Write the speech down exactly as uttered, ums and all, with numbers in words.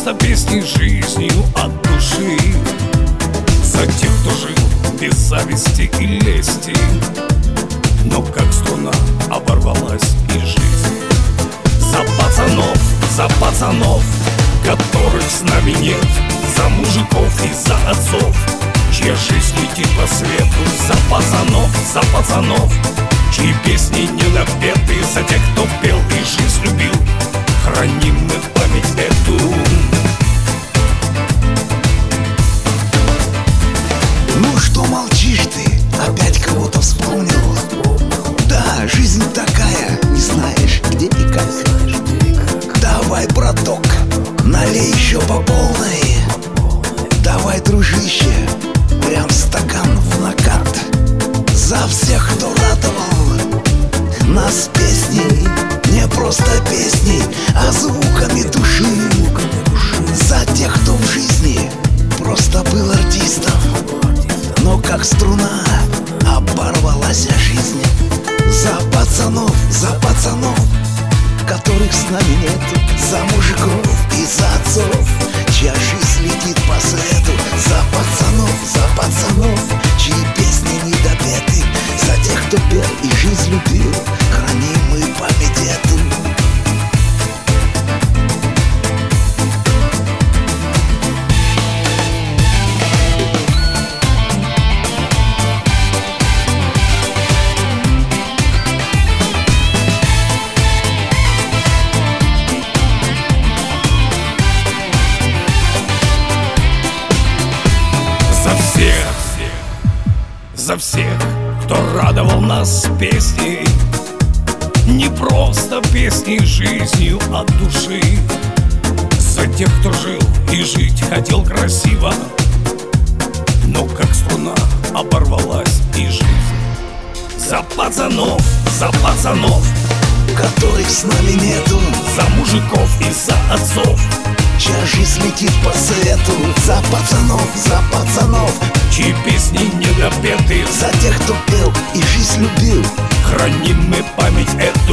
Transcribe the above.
просто песни жизнью от души. За тех, кто жил без зависти и лести, но как струна оборвалась и жизнь. За пацанов, за пацанов, которых с нами нет, за мужиков и за отцов, чья жизнь летит по свету. За пацанов, за пацанов, чьи песни не напеты, за тех, кто пел и жизнь любил, храним мы память эту. Ну что молчишь ты, опять кого-то вспомнил? Да, жизнь такая, не знаешь где и как. Давай, браток, налей еще по полной. Давай, дружище, прям стакан в накат. За всех, кто радовал нас песней, не просто песней, а звуками души. За тех, кто в жизни просто был артистом, но как струна оборвалась жизнь. За пацанов, за пацанов, которых с нами нет, за мужиков и за отцов, чья жизнь летит по свету. За пацанов, за пацанов, чьи песни не допеты, за тех, кто пел и жизнь любил, храним мы память эту. За всех, кто радовал нас песней, не просто песней жизнью от души. За тех, кто жил и жить хотел красиво, но как струна оборвалась и жизнь. За пацанов, за пацанов, которых с нами нету, за мужиков и за отцов, чья жизнь летит по свету. За пацанов, за пацанов, чьи песни не допеты, за тех, кто пел и жизнь любил, храним мы память эту.